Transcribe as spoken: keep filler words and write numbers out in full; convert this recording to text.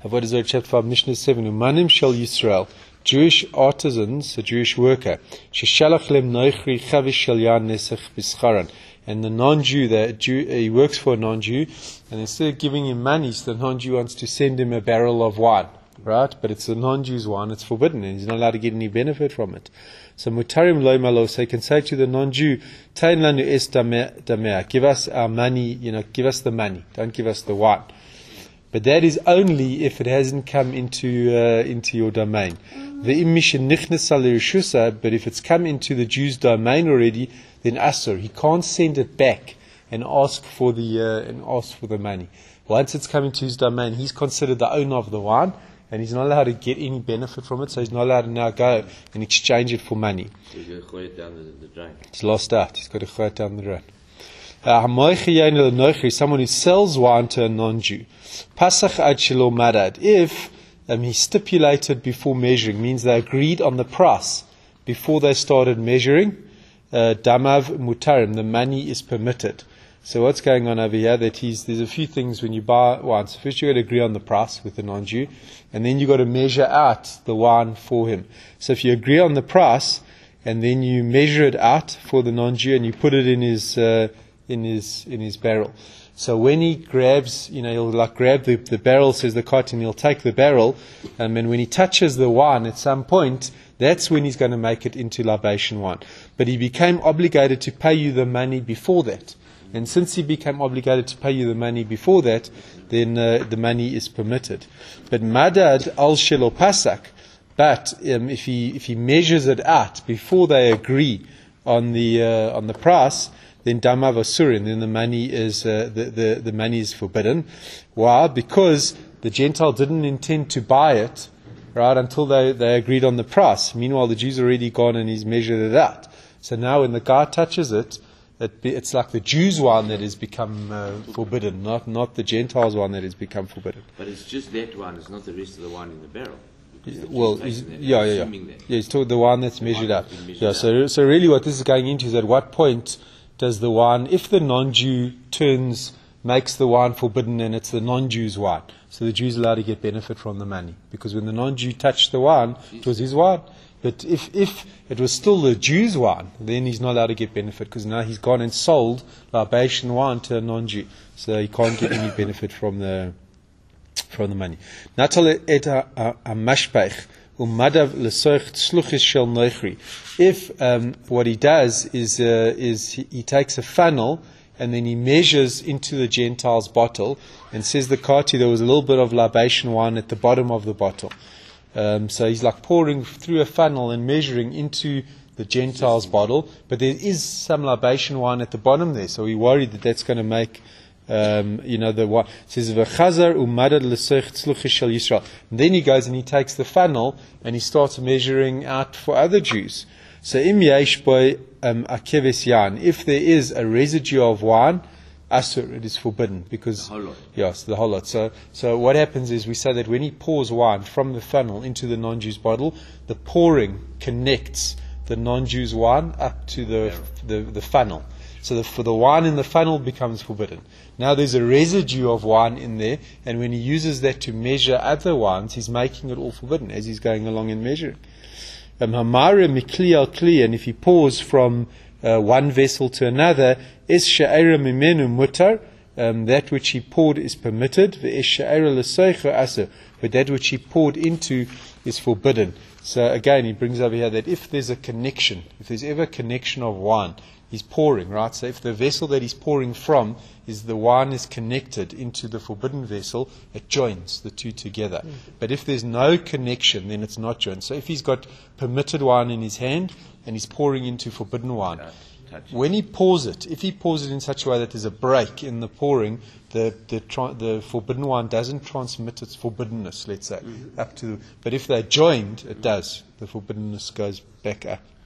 Avodah Zarah chapter five, Mishnah seven. Umanim shel Yisrael, Jewish artisans, a Jewish worker. Sheshalach lem noichri chavish shel yan nesach bischaran. And the non-Jew, the Jew, he works for a non-Jew, and instead of giving him money, so the non-Jew wants to send him a barrel of wine, right? But it's the non-Jew's wine; it's forbidden, and he's not allowed to get any benefit from it. So mutarim loy malo, so he can say to the non-Jew, "Tain lanu es damea, give us our money, you know, give us the money, don't give us the wine." But that is only if it hasn't come into uh, into your domain. But if it's come into the Jew's domain already, then asur, he can't send it back and ask for the uh, and ask for the money. Once it's come into his domain, he's considered the owner of the wine, and he's not allowed to get any benefit from it. So he's not allowed to now go and exchange it for money. So he's got to throw it down the, the drain. He's lost out. He's got to throw it down the drain. Uh, someone who sells wine to a non-Jew. Pasach ad shelo madad. If um, he stipulated before measuring, means they agreed on the price before they started measuring, uh, damav mutarim, the money is permitted. So what's going on over here? That he's there's a few things when you buy wine. So first you got to agree on the price with the non-Jew, and then you got to measure out the wine for him. So if you agree on the price, and then you measure it out for the non-Jew, and you put it in his uh, in his in his barrel. So when he grabs, you know, he'll like grab the, the barrel, says the cotton, he'll take the barrel, um, and when he touches the wine at some point, that's when he's going to make it into libation wine. But he became obligated to pay you the money before that. And since he became obligated to pay you the money before that, then uh, the money is permitted. But madad al shelo pasak, but um, if he if he measures it out before they agree on the uh, on the price, then damav asurin, then the money is uh, the, the the money is forbidden. Why? Because the Gentile didn't intend to buy it, right, until they, they agreed on the price. Meanwhile, the Jew's already gone and he's measured it out. So now when the guy touches it, it be, it's like the Jew's wine that has become uh, forbidden, not not the Gentile's wine that has become forbidden. But it's just that wine; it's not the rest of the wine in the barrel. Yeah, well, he's, yeah, yeah, yeah. yeah. He's told the wine that's measured out. Yeah. So, so really, what this is going into is at what point does the wine, if the non-Jew turns, makes the wine forbidden, and it's the non-Jew's wine, so the Jew's allowed to get benefit from the money, because when the non-Jew touched the wine, it was his wine. But if if it was still the Jew's wine, then he's not allowed to get benefit, because now he's gone and sold libation wine to a non-Jew, so he can't get any benefit from the from the money. Natal et a mashpech. If um, what he does is uh, is he, he takes a funnel and then he measures into the Gentile's bottle, and says the kati, there was a little bit of libation wine at the bottom of the bottle. Um, so he's like pouring through a funnel and measuring into the Gentile's bottle, but there is some libation wine at the bottom there, so he worried that that's going to make Um, you know, the one says v'chazar umadad l'soich tzluchish shel Yisrael. And then he goes and he takes the funnel and he starts measuring out for other Jews. So im yesh by akeves yan, if there is a residue of wine, asur, it is forbidden, because the whole lot. Yes, the whole lot. So, so what happens is we say that when he pours wine from the funnel into the non-Jew's bottle, the pouring connects the non-Jew's wine up to the the, the funnel. So the, for the wine in the funnel becomes forbidden. Now there's a residue of wine in there, and when he uses that to measure other wines, he's making it all forbidden as he's going along and measuring. Um, Hamara mikli al kli, and if he pours from uh, one vessel to another, es she'era mimenu mutar, um, that which he poured is permitted, ve'es she'era l'soicha aser, but that which he poured into is forbidden. So again, he brings over here that if there's a connection, if there's ever a connection of wine, he's pouring, right? So if the vessel that he's pouring from is the wine is connected into the forbidden vessel, it joins the two together. Mm. But if there's no connection, then it's not joined. So if he's got permitted wine in his hand and he's pouring into forbidden wine, when he pours it, if he pours it in such a way that there's a break in the pouring, the the, tra- the forbidden wine doesn't transmit its forbiddenness, let's say, mm-hmm. up to. But if they're joined, it does. The forbiddenness goes back up.